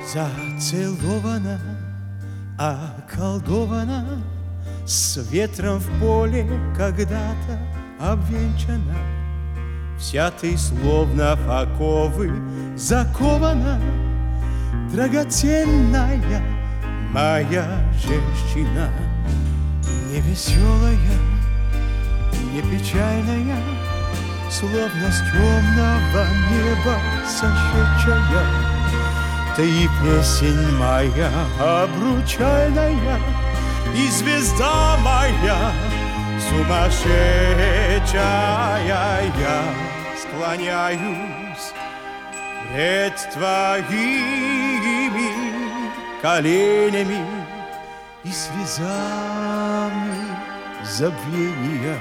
Зацелована, околдована, с ветром в поле когда-то обвенчана. Вся ты словно в оковы закована, драгоценная моя женщина. Не веселая, не печальная, словно с темного неба сошедшая. Ты песень моя обручальная, и звезда моя сумасшедшая. Я склоняюсь пред твоими коленями и слезами забвения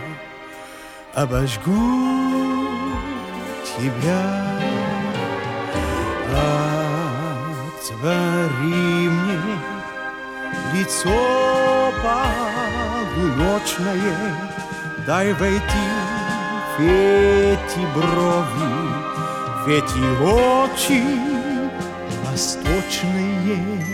обожгу тебя. Отвори мне лицо полуночное, дай войти в эти брови, в эти очи восточные.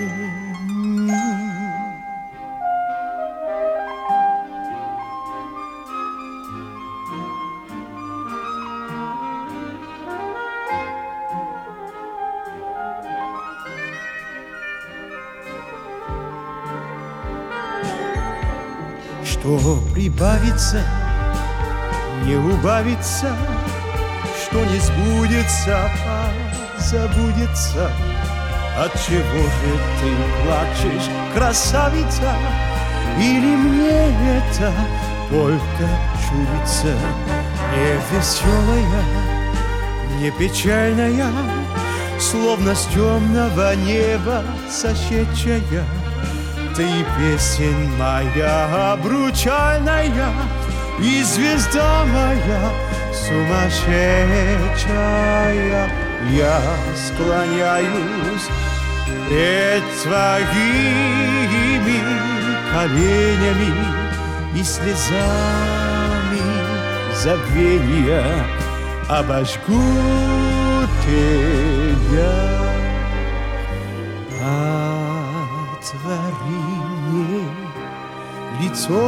Что прибавится, не убавится, что не сбудется, забудется. Отчего же ты плачешь, красавица? Или мне это только чудится? Не веселая, не печальная, словно с темного неба сошедшая. Ты песень моя обручальная, и звезда моя сумасшедшая. Я склоняюсь пред твоими коленями и слезами забвения обожгу тебя. Отвори мне лицо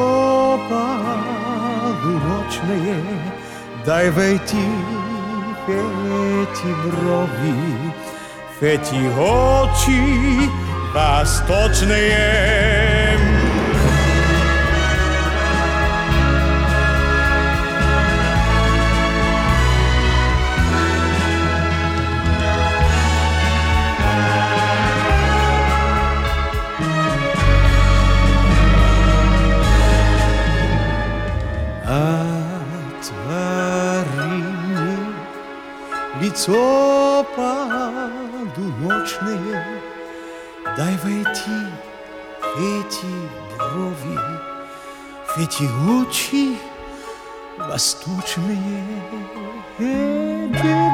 полуночное, дай войти в эти брови, в эти очи восточные. Отвори мне лицо полуночное, дай войти в эти брови, в эти очи восточные.